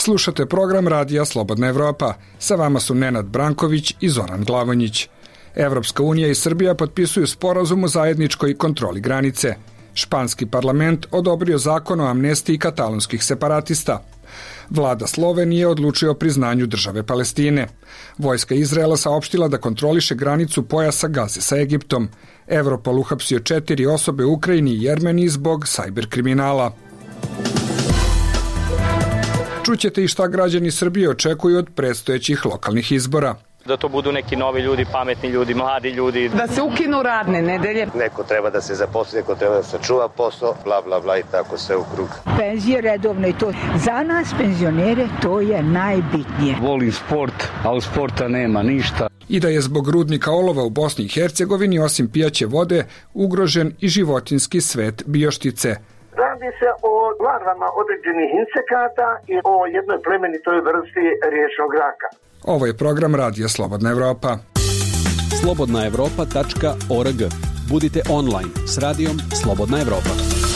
Slušate program Radija Slobodna Evropa. Sa vama su Nenad Branković i Zoran Glavonjić. Evropska unija i Srbija potpisuju sporazum o zajedničkoj kontroli granice. Španski parlament odobrio zakon o amnestiji katalonskih separatista. Vlada Slovenije odlučuje o priznanju države Palestine. Vojska Izraela saopštila da kontroliše granicu pojasa Gaze sa Egiptom. Europol uhapsio 4 osobe u Ukrajini i Jermeniji zbog sajber kriminala. Čućete i šta građani Srbije očekuju od predstojećih lokalnih izbora. Da to budu neki novi ljudi, pametni ljudi, mladi ljudi. Da se ukinu radne nedelje. Neko treba da se zaposli, neko treba da sačuva posao, bla, bla, bla i tako sve u krug. Penzije redovne i to. Za nas penzionere to je najbitnije. Volim sport, a u sporta nema ništa. I da je zbog rudnika olova u Bosni i Hercegovini osim pijaće vode ugrožen i životinjski svet Bioštice. Radi se o larvama određenih insekata i o jednoj plemenitoj vrsti riječnog raka. Ovo je program Radija Slobodna Evropa. slobodnaevropa.org. Budite online s radijom Slobodna Evropa.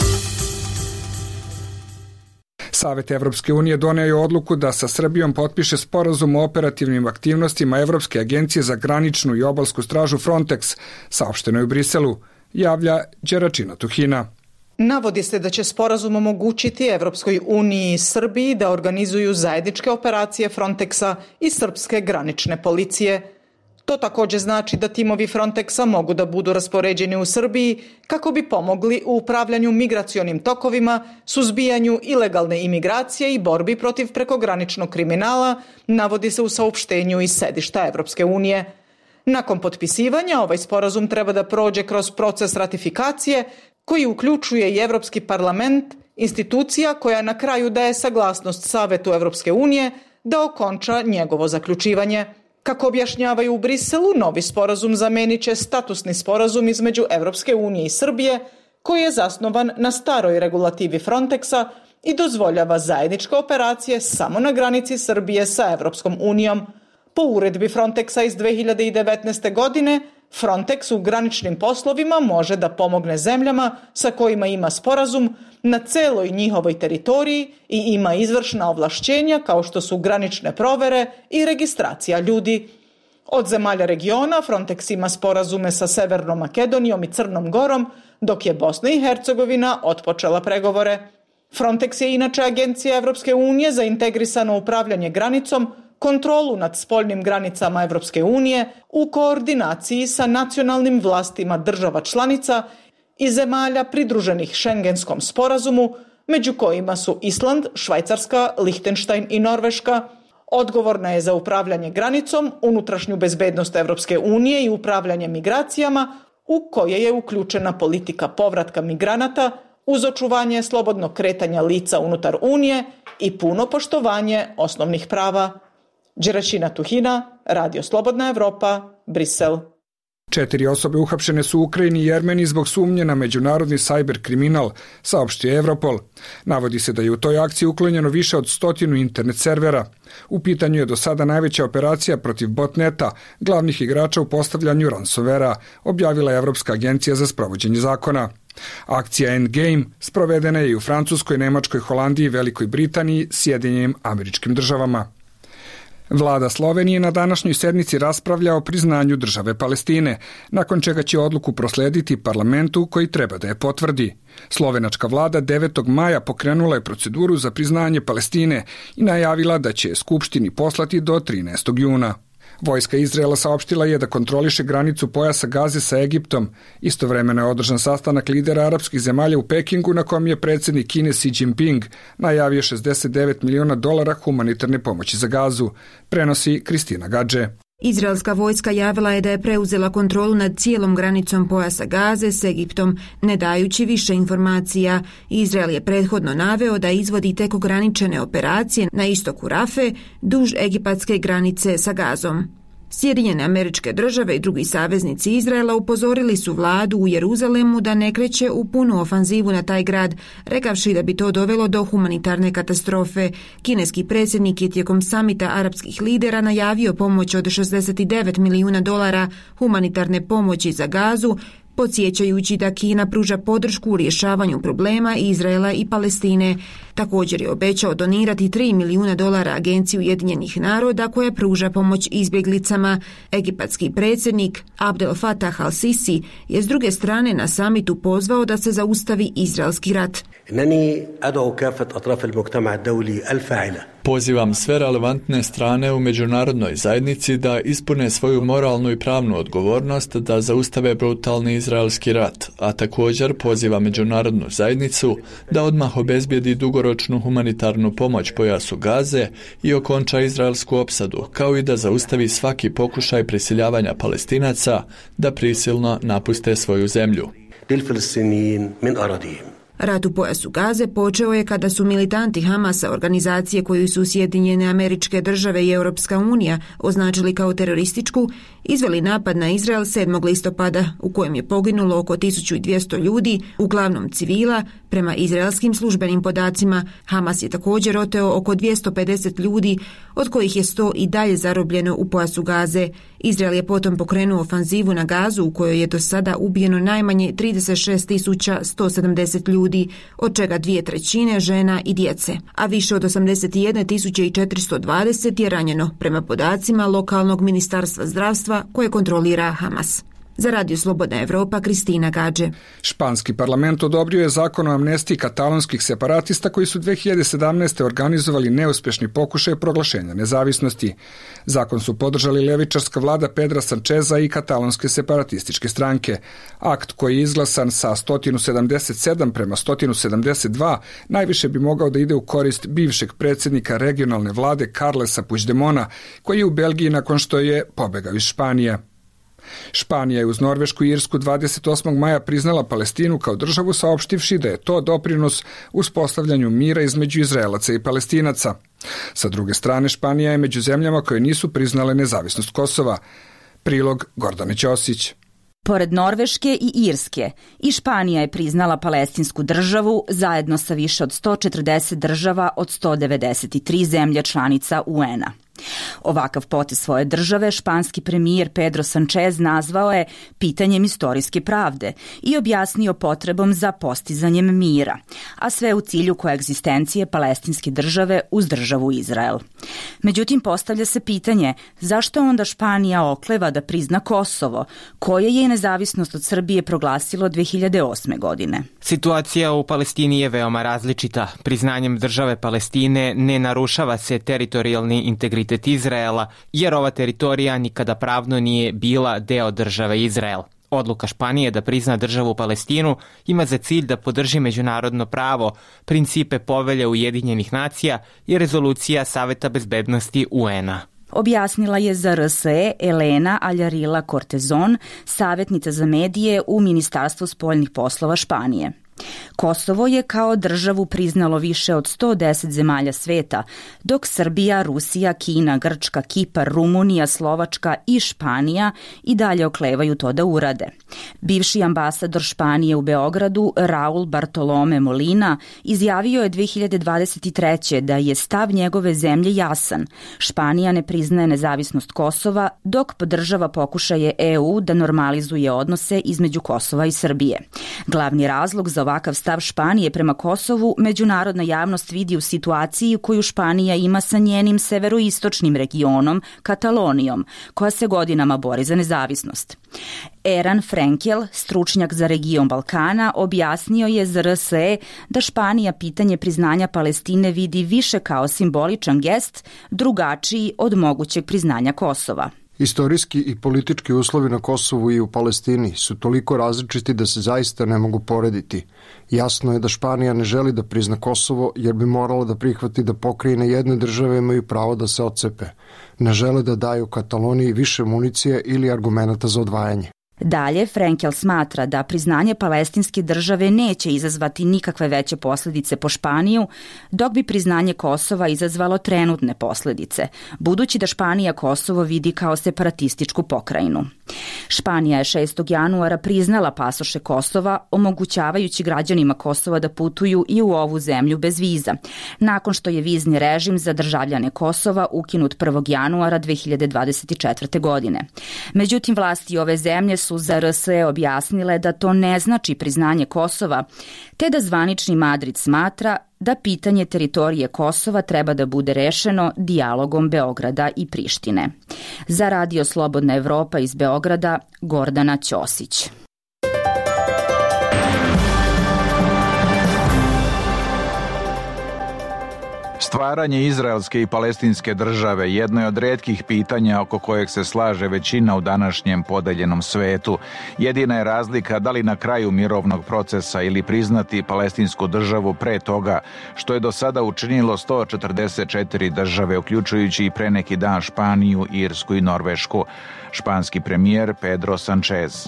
Savet Evropske unije doneo je odluku da sa Srbijom potpiše sporazum o operativnim aktivnostima Evropske agencije za graničnu i obalsku stražu Frontex, saopšteno je u Briselu, javlja Đeračina Tuhina. Navodi se da će sporazum omogućiti Evropskoj uniji i Srbiji da organizuju zajedničke operacije Frontexa i srpske granične policije. To također znači da timovi Frontexa mogu da budu raspoređeni u Srbiji kako bi pomogli u upravljanju migracionim tokovima, suzbijanju ilegalne imigracije i borbi protiv prekograničnog kriminala, navodi se u saopštenju iz sedišta Evropske unije. Nakon potpisivanja, ovaj sporazum treba da prođe kroz proces ratifikacije koji uključuje i Evropski parlament, institucija koja na kraju daje saglasnost Savetu Evropske unije da okonča njegovo zaključivanje. Kako objašnjavaju u Briselu, novi sporazum zamenit će statusni sporazum između Evropske unije i Srbije, koji je zasnovan na staroj regulativi Frontexa i dozvoljava zajedničke operacije samo na granici Srbije sa Evropskom unijom. Po uredbi Frontexa iz 2019. godine, Frontex u graničnim poslovima može da pomogne zemljama sa kojima ima sporazum na celoj njihovoj teritoriji i ima izvršna ovlašćenja kao što su granične provere i registracija ljudi. Od zemalja regiona Frontex ima sporazume sa Severnom Makedonijom i Crnom Gorom, dok je Bosna i Hercegovina otpočela pregovore. Frontex je inače agencija Evropske unije za integrisano upravljanje granicom, kontrolu nad spoljnim granicama Evropske unije u koordinaciji sa nacionalnim vlastima država članica i zemalja pridruženih Šengenskom sporazumu, među kojima su Island, Švajcarska, Lihtenštajn i Norveška. Odgovorna je za upravljanje granicom, unutrašnju bezbednost Evropske unije i upravljanje migracijama, u koje je uključena politika povratka migranata uz očuvanje slobodnog kretanja lica unutar Unije i puno poštovanje osnovnih prava. Đeračina Tuhina, Radio Slobodna Evropa, Brisel. 4 osobe uhapšene su u Ukrajini i Jermeniji zbog sumnje na međunarodni sajber kriminal, saopštio Europol. Navodi se da je u toj akciji uklonjeno više od 100 internet servera. U pitanju je do sada najveća operacija protiv botneta, glavnih igrača u postavljanju ransomwarea, objavila je Evropska agencija za sprovođenje zakona. Akcija Endgame sprovedena je i u Francuskoj, Nemačkoj, Holandiji, Velikoj Britaniji, Sjedinjenim Američkim Državama. Vlada Slovenije na današnjoj sednici raspravlja o priznanju države Palestine, nakon čega će odluku proslediti parlamentu koji treba da je potvrdi. Slovenačka vlada 9. maja pokrenula je proceduru za priznanje Palestine i najavila da će Skupštini poslati do 13. juna. Vojska Izraela saopštila je da kontroliše granicu pojasa Gaze sa Egiptom. Istovremeno je održan sastanak lidera arapskih zemalja u Pekingu na kojem je predsjednik Kine Xi Jinping najavio $69 miliona humanitarne pomoći za Gazu, prenosi Kristina Gadže. Izraelska vojska javila je da je preuzela kontrolu nad cijelom granicom pojasa Gaze s Egiptom, ne dajući više informacija. Izrael je prethodno naveo da izvodi tek ograničene operacije na istoku Rafe, duž egipatske granice sa Gazom. Sjedinjene Američke Države i drugi saveznici Izraela upozorili su vladu u Jeruzalemu da ne kreće u punu ofanzivu na taj grad, rekavši da bi to dovelo do humanitarne katastrofe. Kineski predsjednik je tijekom samita arapskih lidera najavio pomoć od $69 milijuna humanitarne pomoći za Gazu, podsjećajući da Kina pruža podršku u rješavanju problema Izraela i Palestine. Također je obećao donirati $3 milijuna Agenciji Ujedinjenih naroda koja pruža pomoć izbjeglicama. Egipatski predsjednik Abdel Fattah al-Sisi je s druge strane na samitu pozvao da se zaustavi izraelski rat. Pozivam sve relevantne strane u međunarodnoj zajednici da ispune svoju moralnu i pravnu odgovornost da zaustave brutalni izraelski rat, a također poziva međunarodnu zajednicu da odmah obezbijedi dugoročnu humanitarnu pomoć pojasu Gaze i okonča izraelsku opsadu, kao i da zaustavi svaki pokušaj prisiljavanja Palestinaca da prisilno napuste svoju zemlju. Rat u pojasu Gaze počeo je kada su militanti Hamasa, organizacije koju su Sjedinjene Američke Države i Europska unija označili kao terorističku, izveli napad na Izrael 7. listopada u kojem je poginulo oko 1200 ljudi, uglavnom civila. Prema izraelskim službenim podacima, Hamas je također oteo oko 250 ljudi, od kojih je 100 i dalje zarobljeno u pojasu Gaze. Izrael je potom pokrenuo ofanzivu na Gazu u kojoj je do sada ubijeno najmanje 36.170 ljudi, od čega 2/3 žena i djece, a više od 81.420 je ranjeno, prema podacima lokalnog ministarstva zdravstva koje kontrolira Hamas. Za Radio Slobodna Evropa, Kristina Gađe. Španski parlament odobrio je zakon o amnestiji katalonskih separatista koji su 2017. organizovali neuspješni pokušaj proglašenja nezavisnosti. Zakon su podržali levičarska vlada Pedra Sancheza i katalonske separatističke stranke. Akt koji je izglasan sa 177 prema 172 najviše bi mogao da ide u korist bivšeg predsjednika regionalne vlade Carlesa Puigdemona, koji je u Belgiji nakon što je pobegao iz Španije. Španija je uz Norvešku i Irsku 28. maja priznala Palestinu kao državu, saopštivši da je to doprinos uspostavljanju mira između Izraelaca i Palestinaca. Sa druge strane, Španija je među zemljama koje nisu priznale nezavisnost Kosova. Prilog Gordane Ćosić. Pored Norveške i Irske, i Španija je priznala palestinsku državu zajedno sa više od 140 država od 193 zemlje članica UN-a. Ovakav potez svoje države španski premijer Pedro Sanchez nazvao je pitanjem istorijske pravde i objasnio potrebom za postizanjem mira, a sve u cilju koegzistencije palestinske države uz državu Izrael. Međutim, postavlja se pitanje zašto onda Španija okleva da prizna Kosovo, koje je nezavisnost od Srbije proglasilo 2008. godine. Situacija u Palestini je veoma različita. Priznanjem države Palestine ne narušava se teritorijalni integritet Izraela, jer ova teritorija nikada pravno nije bila deo države Izrael. Odluka Španije da prizna državu Palestinu ima za cilj da podrži međunarodno pravo, principe Povelje Ujedinjenih nacija i rezolucija Saveta bezbednosti UN-a. Objasnila je za RSE Elena Aljarila Cortezon, savjetnica za medije u Ministarstvu spoljnih poslova Španije. Kosovo je kao državu priznalo više od 110 zemalja sveta, dok Srbija, Rusija, Kina, Grčka, Kipar, Rumunija, Slovačka i Španija i dalje oklevaju to da urade. Bivši ambasador Španije u Beogradu, Raul Bartolome Molina, izjavio je 2023. da je stav njegove zemlje jasan. Španija ne priznaje nezavisnost Kosova, dok podržava pokušaje EU da normalizuje odnose između Kosova i Srbije. Glavni razlog za ovakav stav Španije prema Kosovu međunarodna javnost vidi u situaciji koju Španija ima sa njenim severoistočnim regionom, Katalonijom, koja se godinama bori za nezavisnost. Eran Frenkel, stručnjak za region Balkana, objasnio je za RSE da Španija pitanje priznanja Palestine vidi više kao simboličan gest, drugačiji od mogućeg priznanja Kosova. Istorijski i politički uslovi na Kosovu i u Palestini su toliko različiti da se zaista ne mogu porediti. Jasno je da Španija ne želi da prizna Kosovo jer bi morala da prihvati da pokrajine jedne države imaju pravo da se otcepe. Ne žele da daju Kataloniji više municije ili argumenata za odvajanje. Dalje, Frenkel smatra da priznanje palestinske države neće izazvati nikakve veće posljedice po Španiju, dok bi priznanje Kosova izazvalo trenutne posljedice, budući da Španija Kosovo vidi kao separatističku pokrajinu. Španija je 6. januara priznala pasoše Kosova, omogućavajući građanima Kosova da putuju i u ovu zemlju bez viza, nakon što je vizni režim za državljane Kosova ukinut 1. januara 2024. godine. Međutim, vlasti ove zemlje su za RSE objasnile da to ne znači priznanje Kosova, te da zvanični Madrid smatra da pitanje teritorije Kosova treba da bude rešeno dijalogom Beograda i Prištine. Za Radio Slobodna Evropa iz Beograda, Gordana Ćosić. Stvaranje izraelske i palestinske države jedno je od retkih pitanja oko kojeg se slaže većina u današnjem podeljenom svetu. Jedina je razlika da li na kraju mirovnog procesa ili priznati palestinsku državu pre toga, što je do sada učinilo 144 države, uključujući i pre neki dan Španiju, Irsku i Norvešku. Španski premijer Pedro Sanchez.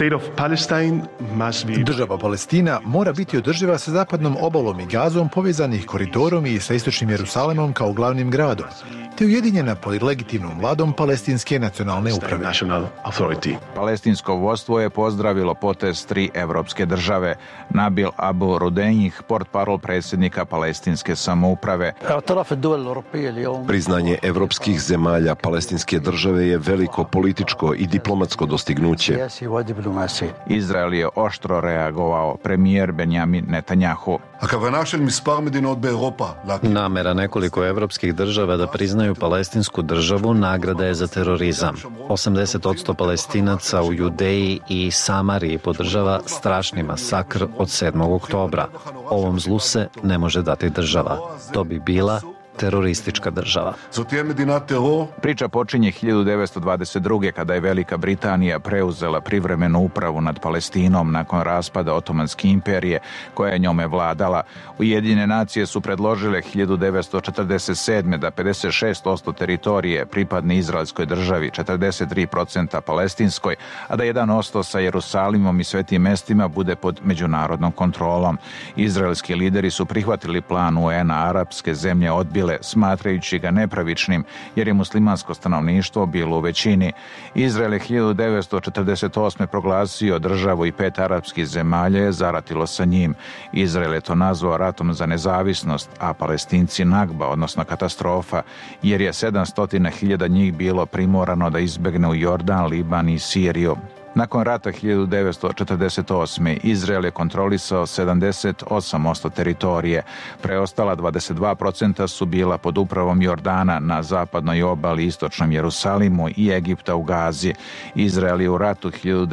Država Palestina mora biti održiva sa zapadnom obalom i Gazom, povezanih koridorom i sa istočnim Jerusalemom kao glavnim gradom, te ujedinjena pod legitimnom vladom Palestinske nacionalne uprave. Palestinsko vodstvo je pozdravilo potez 3 evropske države. Nabil Abu Rudenjih, portparol predsjednika Palestinske samouprave. Priznanje evropskih zemalja Palestinske države je veliko političko i diplomatsko dostignuće. Izrael je oštro reagovao, premijer Benjamin Netanjahu. Namera nekoliko evropskih država da priznaju palestinsku državu nagrada je za terorizam. 80% Palestinaca u Judeji i Samariji podržava strašni masakr od 7. oktobra. Ovom zlu se ne može dati država. To bi bila teroristička država. Priča počinje 1922. kada je Velika Britanija preuzela privremenu upravu nad Palestinom nakon raspada Otomanske imperije koja je njome vladala. Ujedinjene nacije su predložile 1947. da 56% teritorije pripadne izraelskoj državi, 43% palestinskoj, a da 1% sa Jerusalimom i svetim mestima bude pod međunarodnom kontrolom. Izraelski lideri su prihvatili plan UN-a, arapske zemlje odbile, smatrajući ga nepravičnim, jer je muslimansko stanovništvo bilo u većini. Izrael je 1948. proglasio državu i 5 arapskih zemalja je zaratilo sa njim. Izrael je to nazvao ratom za nezavisnost, a Palestinci Nagba, odnosno katastrofa, jer je 700.000 njih bilo primorano da izbegne u Jordan, Liban i Siriju. Nakon rata 1948. Izrael je kontrolisao 78% teritorije. Preostala 22% su bila pod upravom Jordana na zapadnoj obali, istočnom Jerusalimu i Egipta u Gazi. Izrael je u ratu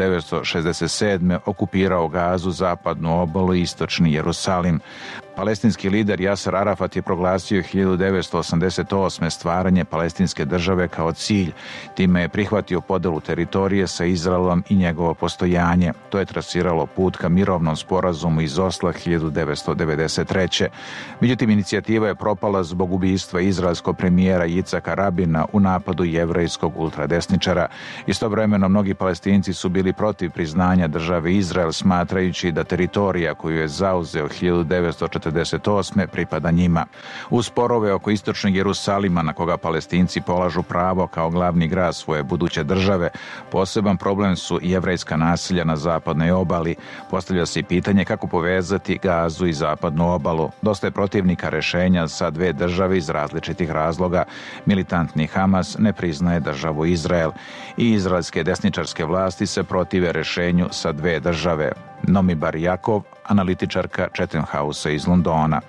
1967. okupirao Gazu, zapadnu obalu i istočni Jerusalim. Palestinski lider Jasser Arafat je proglasio 1988. stvaranje palestinske države kao cilj. Time je prihvatio podelu teritorije sa Izraelom i njegovo postojanje. To je trasiralo put ka mirovnom sporazumu iz Osla 1993. Međutim, inicijativa je propala zbog ubistva izraelskog premijera Jicaka Rabina u napadu jevrejskog ultradesničara. Istovremeno, mnogi Palestinci su bili protiv priznanja države Izrael, smatrajući da teritorija koju je zauzeo 1948. pripada njima. U sporove oko istočnog Jerusalima, na koga Palestinci polažu pravo kao glavni grad svoje buduće države, poseban problem su jevrejska naselja na zapadnoj obali. Postavlja se i pitanje kako povezati Gazu i zapadnu obalu. Dosta je protivnika rešenja sa 2 države iz različitih razloga. Militantni Hamas ne priznaje državu Izrael i izraelske desničarske vlasti se protive rešenju sa 2 države. Nomi Bar Jakov, analitičarka Chatham House iz Londona.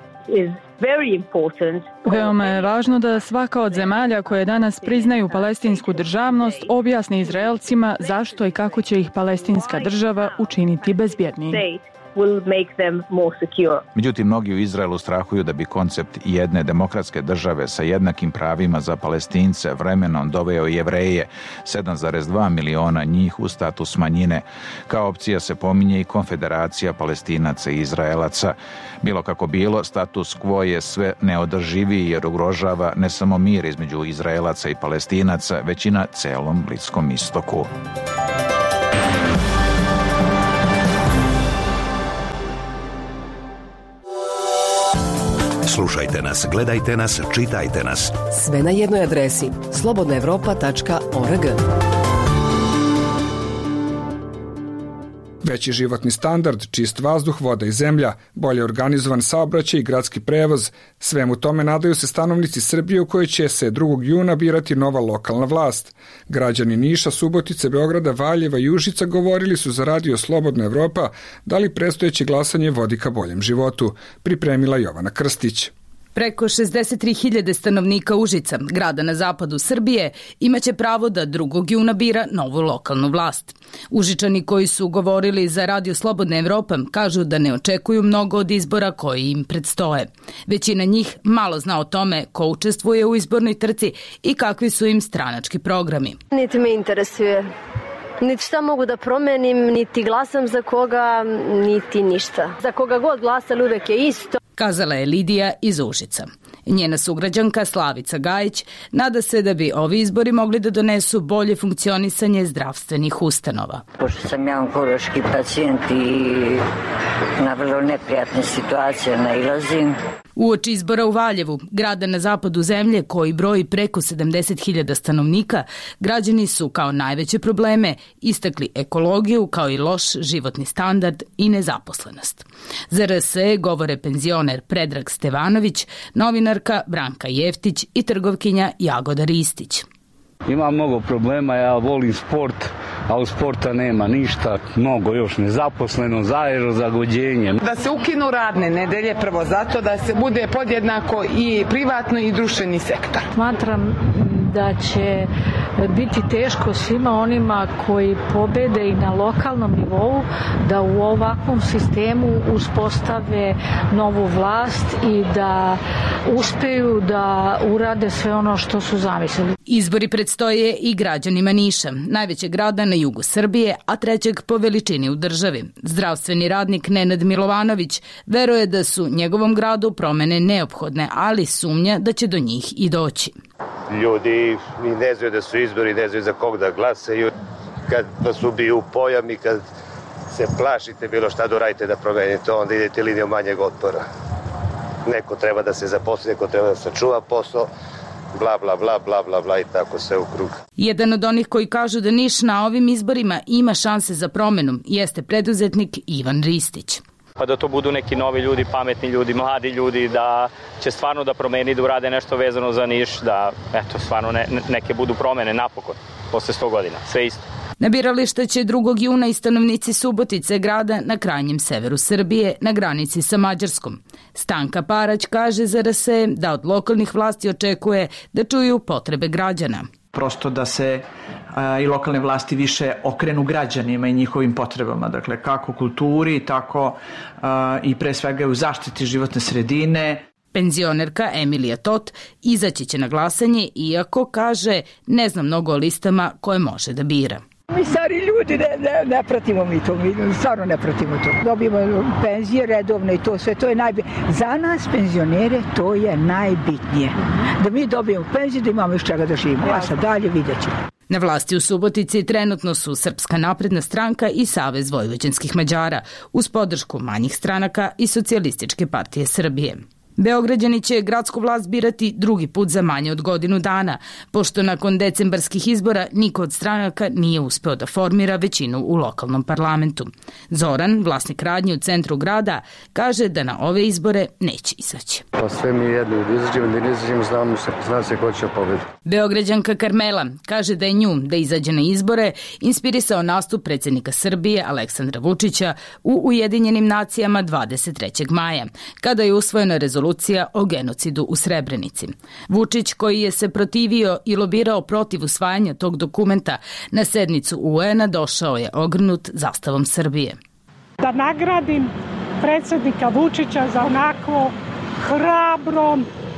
Veoma je važno da svaka od zemalja koje danas priznaju palestinsku državnost objasni Izraelcima zašto i kako će ih palestinska država učiniti bezbjednijim. Međutim, mnogi u Izraelu strahuju da bi koncept jedne demokratske države sa jednakim pravima za Palestince vremenom doveo Jevreje, 7,2 miliona njih, u status manjine. Kao opcija se pominje i konfederacija Palestinaca i Izraelaca. Bilo kako bilo, status quo je sve neodrživiji jer ugrožava ne samo mir između Izraelaca i Palestinaca, već i na celom Bliskom istoku. Slušajte nas, gledajte nas, čitajte nas. Sve na jednoj adresi slobodnaevropa.org. Veći životni standard, čist vazduh, voda i zemlja, bolje organizovan saobraćaj i gradski prevoz, svemu tome nadaju se stanovnici Srbije u kojoj će se 2. juna birati nova lokalna vlast. Građani Niša, Subotice, Beograda, Valjeva i Užica govorili su za radio Slobodna Evropa da li predstojeće glasanje vodi ka boljem životu, pripremila Jovana Krstić. Preko 63.000 stanovnika Užica, grada na zapadu Srbije, imaće pravo da 2. juna bira novu lokalnu vlast. Užičani koji su govorili za radio Slobodna Evropa kažu da ne očekuju mnogo od izbora koji im predstoje. Većina njih malo zna o tome ko učestvuje u izbornoj trci i kakvi su im stranački programi. Niti me interesuje. Niti šta mogu da promenim, niti glasam za koga, niti ništa. Za koga god glasali uvek je isto. Kazala je Lidija iz Užica. Njena sugrađanka Slavica Gajić nada se da bi ovi izbori mogli da donesu bolje funkcionisanje zdravstvenih ustanova. Pošto sam ja onkološki pacijent i na vrlo neprijatne situacije nailazim. Uoči izbora u Valjevu, grada na zapadu zemlje koji broji preko 70.000 stanovnika, građani su kao najveće probleme istakli ekologiju kao i loš životni standard i nezaposlenost. Za RSE govore penzioner Predrag Stevanović, novinarka Branka Jeftić i trgovkinja Jagoda Ristić. Ima mnogo problema, ja volim sport, a u sporta nema ništa, mnogo još nezaposleno, aerozagađenje. Da se ukinu radne nedelje prvo zato da se bude podjednako i privatno i društveni sektor. Smatram da će biti teško svima onima koji pobede i na lokalnom nivou da u ovakvom sistemu uspostave novu vlast i da uspeju da urade sve ono što su zamislili. Izbori predstoje i građanima Niša, najvećeg grada na jugu Srbije, a trećeg po veličini u državi. Zdravstveni radnik Nenad Milovanović veruje da su njegovom gradu promene neophodne, ali sumnja da će do njih i doći. Ljudi ne znaju da su izbori, ne znaju za kog da glasaju. Kad vas ubiju u pojam i kad se plašite bilo šta doradite da promenite, onda idete linijom manjeg otpora. Neko treba da se zaposli, neko treba da sačuva posao, bla, bla, bla, bla, bla, bla i tako sve u krug. Jedan od onih koji kažu da Niš na ovim izborima ima šanse za promenu jeste preduzetnik Ivan Ristić. Pa da to budu neki novi ljudi, pametni ljudi, mladi ljudi, da će stvarno da promeni, da urade nešto vezano za Niš, da eto, stvarno neke budu promene napokon, posle 100 godina, sve isto. Na birališta će 2. juna i stanovnici Subotice, grada na krajnjem severu Srbije, na granici sa Mađarskom. Stanka Parać kaže za RSE da od lokalnih vlasti očekuje da čuju potrebe građana. Prosto da se i lokalne vlasti više okrenu građanima i njihovim potrebama, dakle kako kulturi, tako i pre svega u zaštiti životne sredine. Penzionerka Emilija Tot izaći će na glasanje, iako kaže ne zna mnogo o listama koje može da bira. Mi stari ljudi ne pratimo mi to, mi stvarno ne pratimo to. Dobijemo penzije redovne i to sve, to je najbitnije. Za nas penzionere to je najbitnije. Da mi dobijemo penziju, da imamo iz čega da živimo, a sad dalje vidjet ćemo. Na vlasti u Subotici trenutno su Srpska napredna stranka i Savez vojvođanskih Mađara, uz podršku manjih stranaka i Socijalističke partije Srbije. Beograđani će gradsku vlast birati drugi put za manje od godinu dana, pošto nakon decembarskih izbora niko od stranaka nije uspeo da formira većinu u lokalnom parlamentu. Zoran, vlasnik radnje u centru grada, kaže da na ove izbore neće izaći. Pa sve mi jedno, da izađemo, da ne izađemo, zna se ko će pobediti. Beograđanka Karmela kaže da je nju da izađe na izbore inspirisao nastup predsjednika Srbije Aleksandra Vučića u Ujedinjenim nacijama 23. maja, kada je usvojena rezolucija o genocidu u Srebrenici. Vučić, koji je se protivio i lobirao protiv usvajanja tog dokumenta, na sednicu UN-a došao je ogrnut zastavom Srbije. Da nagradim predsjednika Vučića za onako hrabro,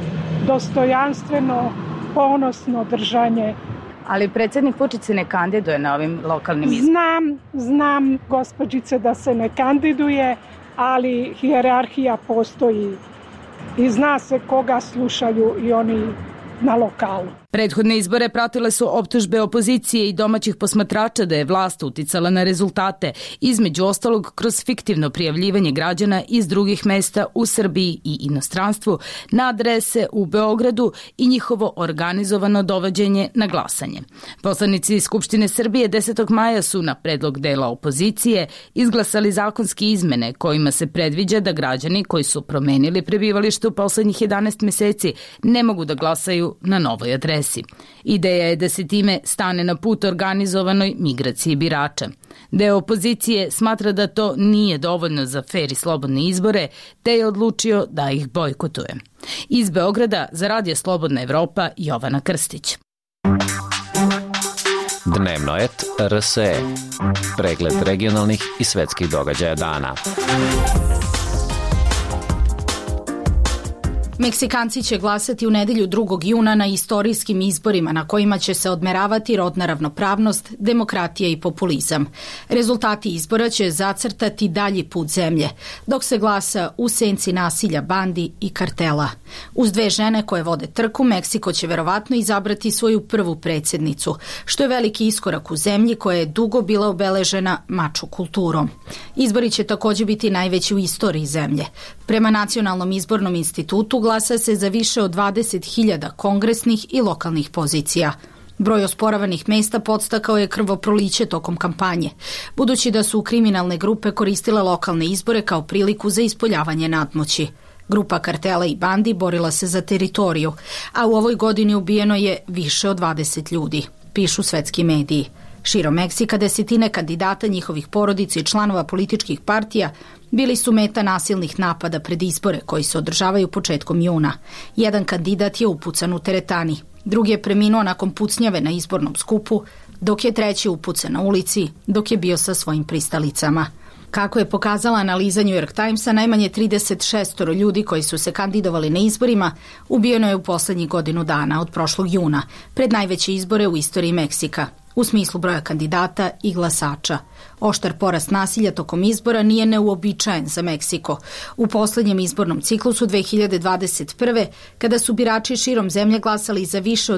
dostojanstveno, ponosno držanje. Ali predsjednik Vučić se ne kandiduje na ovim lokalnim izborima. Znam, gospođice, da se ne kandiduje, ali hijerarhija postoji i zna se koga slušaju i oni na lokalu. Prethodne izbore pratile su optužbe opozicije i domaćih posmatrača da je vlast uticala na rezultate, između ostalog kroz fiktivno prijavljivanje građana iz drugih mesta u Srbiji i inostranstvu na adrese u Beogradu i njihovo organizovano dovođenje na glasanje. Poslanici Skupštine Srbije 10. maja su na predlog dela opozicije izglasali zakonske izmene kojima se predviđa da građani koji su promenili prebivalište u poslednjih 11 meseci ne mogu da glasaju na novoj adresi. Ideja je da se time stane na put organizovanoj migraciji birača. Deo opozicije smatra da to nije dovoljno za fer i slobodne izbore, te je odlučio da ih bojkotuje. Iz Beograda za Radio Slobodna Evropa Jovana Krstić. Dnevno et RSE. Pregled regionalnih i svetskih događaja dana. Meksikanci će glasati u nedelju 2. juna na istorijskim izborima na kojima će se odmeravati rodna ravnopravnost, demokratija i populizam. Rezultati izbora će zacrtati dalji put zemlje, dok se glasa u senci nasilja bandi i kartela. Uz 2 žene koje vode trku, Meksiko će verovatno izabrati svoju prvu predsjednicu, što je veliki iskorak u zemlji koja je dugo bila obeležena mačo kulturom. Izbori će također biti najveći u istoriji zemlje. Prema Nacionalnom izbornom institutu glasa se za više od 20.000 kongresnih i lokalnih pozicija. Broj osporavanih mesta podstakao je krvoproliće tokom kampanje, budući da su kriminalne grupe koristile lokalne izbore kao priliku za ispoljavanje nadmoći. Grupa kartela i bandi borila se za teritoriju, a u ovoj godini ubijeno je više od 20 ljudi, pišu svetski mediji. Širom Meksika desetine kandidata, njihovih porodica i članova političkih partija bili su meta nasilnih napada pred izbore koji se održavaju početkom juna. Jedan kandidat je upucan u teretani, drugi je preminuo nakon pucnjave na izbornom skupu, dok je treći upucan na ulici dok je bio sa svojim pristalicama. Kako je pokazala analiza New York Timesa, najmanje 36 ljudi koji su se kandidovali na izborima ubijeno je u poslednjih godinu dana od prošlog juna, pred najveće izbore u istoriji Meksika, u smislu broja kandidata i glasača. Oštar porast nasilja tokom izbora nije neuobičajen za Meksiko. U poslednjem izbornom ciklusu 2021. kada su birači širom zemlje glasali za više od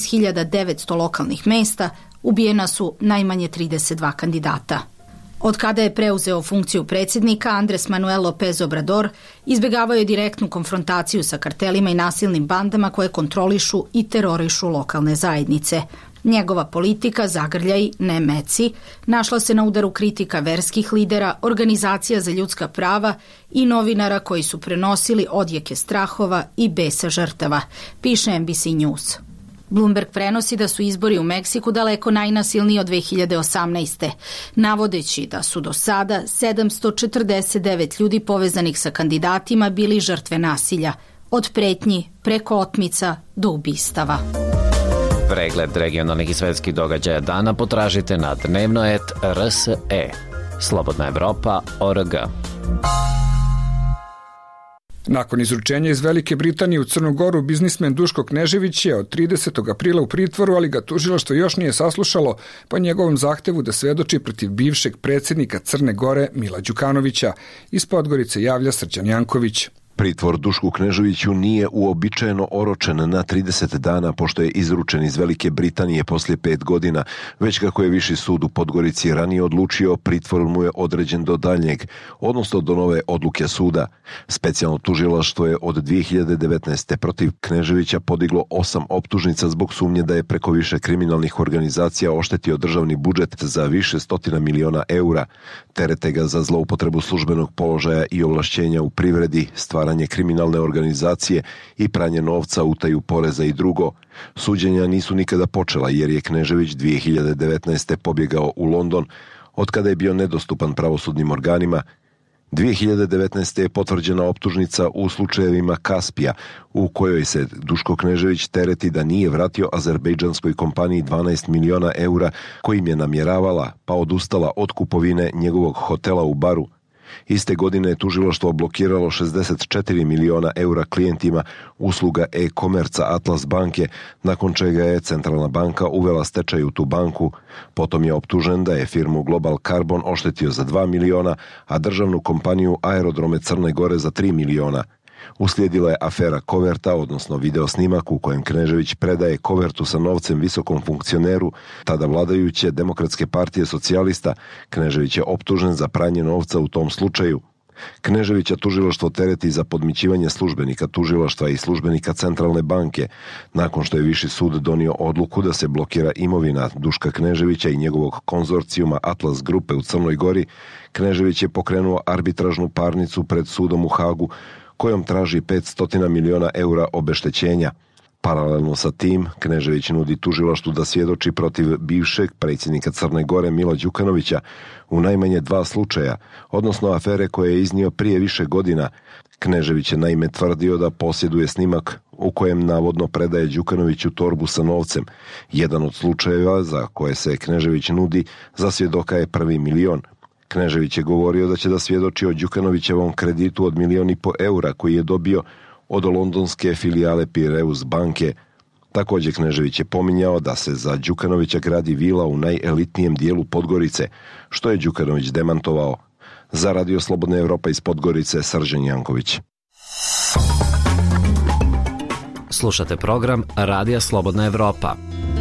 19.900 lokalnih mesta, ubijena su najmanje 32 kandidata. Od kada je preuzeo funkciju predsjednika, Andres Manuel López Obrador izbjegavao je direktnu konfrontaciju sa kartelima i nasilnim bandama koje kontrolišu i terorišu lokalne zajednice. Njegova politika zagrljaj, ne meci, našla se na udaru kritika verskih lidera, organizacija za ljudska prava i novinara koji su prenosili odjeke strahova i besa žrtava, piše NBC News. Bloomberg prenosi da su izbori u Meksiku daleko najnasilniji od 2018. navodeći da su do sada 749 ljudi povezanih sa kandidatima bili žrtve nasilja, od pretnji preko otmica do ubistava. Pregled regionalnih i svetskih događaja dana potražite na dnevno.rt.rse. Slobodna Evropa.org. Nakon izručenja iz Velike Britanije u Crnu Goru, biznismen Duško Knežević je od 30. aprila u pritvoru, ali ga tužilaštvo još nije saslušalo po njegovom zahtevu da svedoči protiv bivšeg predsjednika Crne Gore Mila Đukanovića. Iz Podgorice javlja Srđan Janković. Pritvor Dušku Kneževiću nije uobičajeno oročen na 30 dana pošto je izručen iz Velike Britanije poslije 5 godina, već kako je Viši sud u Podgorici ranije odlučio, pritvor mu je određen do daljnjeg, odnosno do nove odluke suda. Specijalno tužilaštvo je od 2019. protiv Kneževića podiglo 8 optužnica zbog sumnje da je preko više kriminalnih organizacija oštetio državni budžet za više stotina miliona eura. Terete ga za zloupotrebu službenog položaja i ovlašćenja u privredi, stvaranje kriminalne organizacije i pranje novca, utaju poreza i drugo. Suđenja nisu nikada počela jer je Knežević 2019. pobjegao u London, otkada je bio nedostupan pravosudnim organima. 2019. je potvrđena optužnica u slučajevima Kaspija, u kojoj se Duško Knežević tereti da nije vratio azerbejdžanskoj kompaniji 12 miliona eura kojim je namjeravala, pa odustala od kupovine njegovog hotela u Baru. Iste godine je tužilaštvo blokiralo 64 miliona eura klijentima usluga e-komerca Atlas banke, nakon čega je Centralna banka uvela stečaj u tu banku. Potom je optužen da je firmu Global Carbon oštetio za 2 miliona, a državnu kompaniju Aerodrome Crne Gore za 3 miliona. Uslijedila je afera koverta, odnosno video snimak u kojem Knežević predaje kovertu sa novcem visokom funkcioneru tada vladajuće Demokratske partije socijalista. Knežević je optužen za pranje novca u tom slučaju. Kneževića tužilaštvo tereti za podmićivanje službenika tužilaštva i službenika Centralne banke, nakon što je Viši sud donio odluku da se blokira imovina Duška Kneževića i njegovog konzorcijuma Atlas grupe u Crnoj Gori. Knežević je pokrenuo arbitražnu parnicu pred sudom u Hagu, kojom traži 500 miliona eura obeštećenja. Paralelno sa tim, Knežević nudi tužilaštvu da svjedoči protiv bivšeg predsjednika Crne Gore Mila Đukanovića u najmanje 2 slučaja, odnosno afere koje je iznio prije više godina. Knežević je naime tvrdio da posjeduje snimak u kojem navodno predaje Đukanoviću torbu sa novcem. Jedan od slučajeva za koje se Knežević nudi za svjedoka je 1 milion. Knežević je govorio da će da svjedoči o Đukanovićevom kreditu od 1,5 miliona eura koji je dobio od londonske filijale Piraeus banke. Također Knežević je pominjao da se za Đukanovića gradi vila u najelitnijem dijelu Podgorice, što je Đukanović demantovao. Za Radio Slobodna Evropa iz Podgorice, Srđan Janković. Slušate program Radija Slobodna Evropa.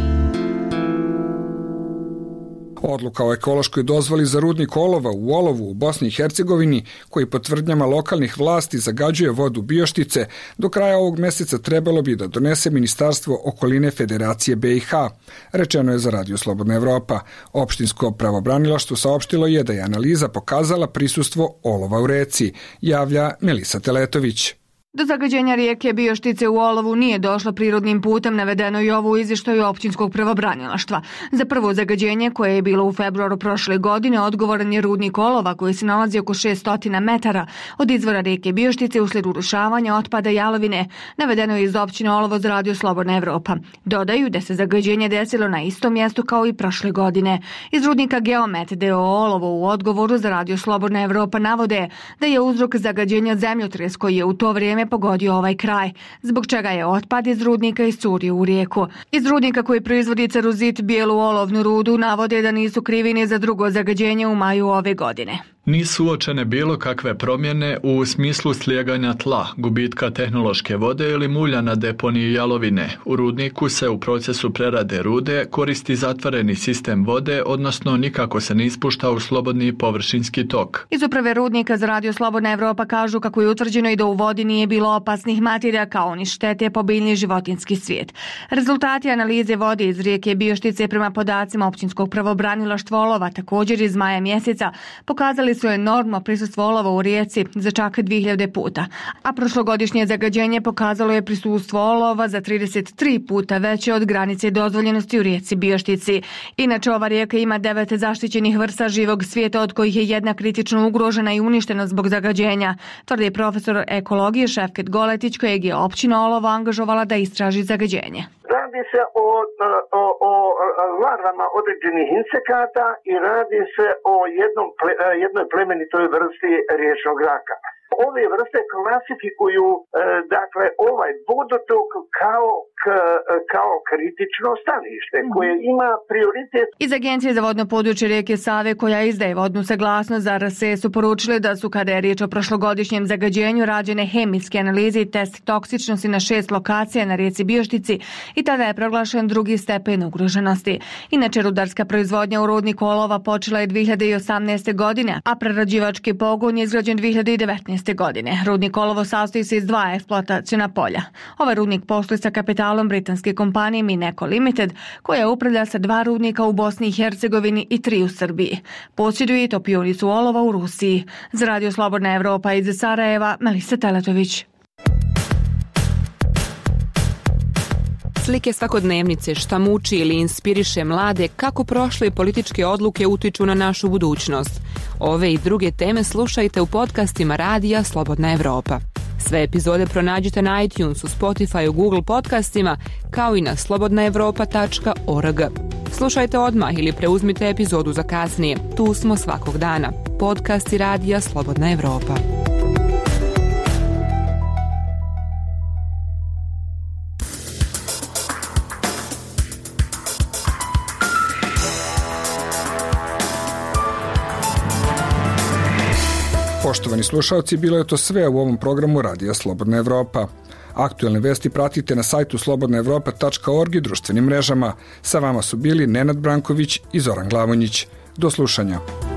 Odluka o ekološkoj dozvoli za rudnik olova u Olovu u Bosni i Hercegovini, koji po tvrdnjama lokalnih vlasti zagađuje vodu Bioštice, do kraja ovog mjeseca trebalo bi da donese Ministarstvo okoline Federacije BiH, rečeno je za Radio Slobodna Evropa. Opštinsko pravobranilaštvo saopštilo je da je analiza pokazala prisustvo olova u reci, javlja Melisa Teletović. Do zagađenja rijeke Bioštice u Olovu nije došlo prirodnim putem, navedeno i ovo u izvještaju općinskog pravobranilaštva. Za prvo zagađenje, koje je bilo u februaru prošle godine, odgovoran je rudnik olova koji se nalazi oko 600 metara od izvora rijeke Bioštice uslijed urušavanja otpada jalovine, navedeno je iz općine Olovo za Radio Slobodna Evropa. Dodaju da se zagađenje desilo na istom mjestu kao i prošle godine. Iz rudnika Geomet d.o. Olovo u odgovoru za Radio Slobodna Evropa navode da je uzrok zagađenja zemljotres koji je u to vrijeme pogodio ovaj kraj, zbog čega je otpad iz rudnika iscurio u rijeku. Iz rudnika koji proizvodi ceruzit, bijelu olovnu rudu, navode da nisu krivi ni za drugo zagađenje u maju ove godine. Nisu uočene bilo kakve promjene u smislu slijeganja tla, gubitka tehnološke vode ili mulja na deponiji jalovine. U rudniku se u procesu prerade rude koristi zatvoreni sistem vode, odnosno nikako se ne ispušta u slobodni površinski tok. Iz uprave rudnika za Radio Slobodna Evropa kažu kako je utvrđeno i da u vodi nije bilo opasnih materija kao ni štete po biljni i životinjski svijet. Rezultati analize vode iz rijeke Bioštice prema podacima općinskog pravobranilaštva Olova također iz maja mjeseca pokazali su enormno prisustvo olova u rijeci za čak 2000 puta, a prošlogodišnje zagađenje pokazalo je prisustvo olova za 33 puta veće od granice dozvoljenosti u rijeci Bioštici. Inače, ova rijeka ima 9 zaštićenih vrsta živog svijeta, od kojih je jedna kritično ugrožena i uništena zbog zagađenja, tvrdi profesor ekologije Šefket Goletić, kojeg je općina Olovo angažovala da istraži zagađenje. Radi se o larvama određenih insekata i radi se o jednoj plemenitoj vrsti riječnog raka. Ove vrste klasifikuju dakle ovaj vodotok kao kritično stanište koje ima prioritet. Iz Agencije za vodno područje rijeke Save, koja izdaje vodnu saglasnost za RSE, su poručili da su, kada je riječ o prošlogodišnjem zagađenju, rađene hemijske analize i test toksičnosti na 6 lokacija na rijeci Bioštici i tada je proglašen drugi stepen ugroženosti. Inače, rudarska proizvodnja u rudniku olova počela je 2018. godine, a prerađivački pogon je izgrađen 2019. godine. Rudnik Olovo sastoji se iz 2 eksploataciona polja. Ovaj rudnik posluje sa kapitalom britanske kompanije Mineco Limited, koja upravlja sa 2 rudnika u Bosni i Hercegovini i 3 u Srbiji. Posjeduje i topionicu olova u Rusiji. Za Radio Slobodna Evropa iz Sarajeva, Melisa Teletović. Slike svakodnevnice, šta muči ili inspiriše mlade, kako prošle političke odluke utiču na našu budućnost. Ove i druge teme slušajte u podcastima Radija Slobodna Evropa. Sve epizode pronađite na iTunesu, Spotifyu, Google podcastima, kao i na slobodnaevropa.org. Slušajte odmah ili preuzmite epizodu za kasnije. Tu smo svakog dana. Podcasti Radija Slobodna Evropa. Poštovani slušalci, bilo je to sve u ovom programu Radija Slobodna Evropa. Aktuelne vesti pratite na sajtu slobodnaevropa.org i društvenim mrežama. Sa vama su bili Nenad Branković i Zoran Glavonjić. Do slušanja.